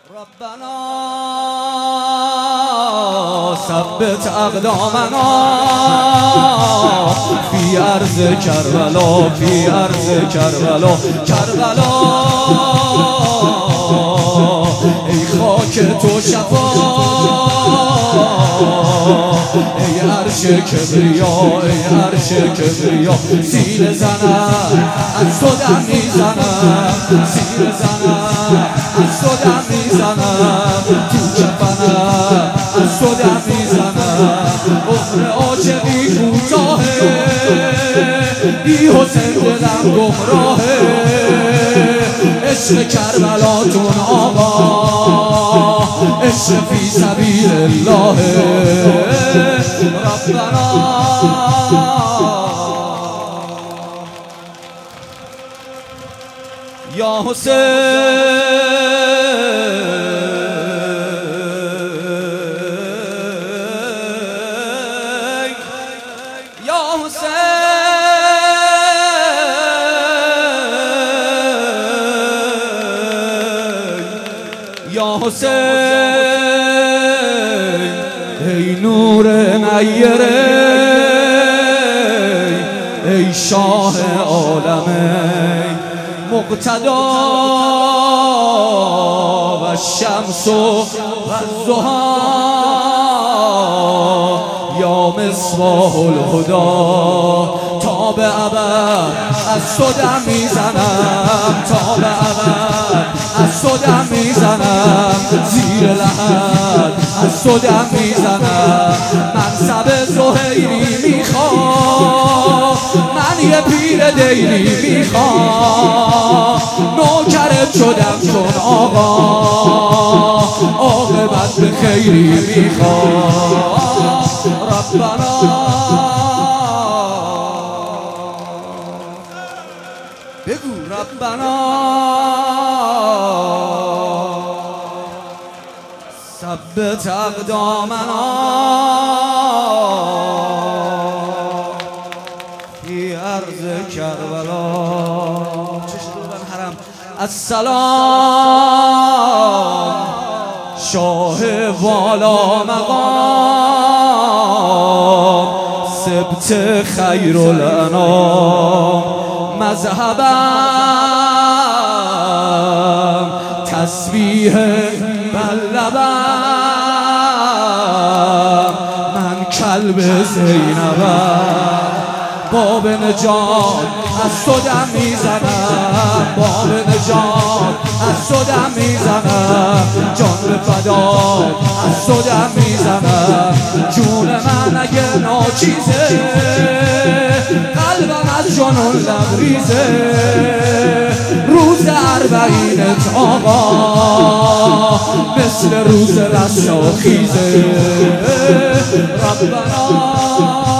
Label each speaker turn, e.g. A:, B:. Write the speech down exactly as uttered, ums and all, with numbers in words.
A: ربنا ثبت اقدامنا فی ارض کربلا فی ارض کربلا کربلا ای خاک تو شفا ای عرش کبریا ای عرش کبریا سینه زنم از تو دم میزنم سینه زنم از تو دم میزنم تو کفنم از تو دم میزنم عمر عاشقی کوتاهه بی حسین دلم گمراهه عشق کربلاتون آقا عشق فی سبیل الله ربنا یا حسین یا حسین یا حسین ای نور نیره ای شاه عالمه مقتدا و الشمس و الضحی یا مصباح الهدی تا به ابد از تو دم میزنم تا به ابد از تو دم میزنم زیر لحد از تو دم میزنم منصب زهیری میخوام من یه پیر دیری میخوام نوکرت شدم چون آقا عاقبت به خیری میخوام ربنا بگو ربنا ثبت اقدامنا فی ارض کربلا چشم حرم السلام شاه والا مقام سبت خیر الانام مذهبم تسبیح بلبم من کلب زینبم باب نجات از تو دم میزنم باب نجات از تو دم میزنم جان به فدا از تو دم میزنم جون من اگه ناچیزه قلبم از جنون لبریزه روز اربعینت آقا مثل روز رستاخیزه ربنا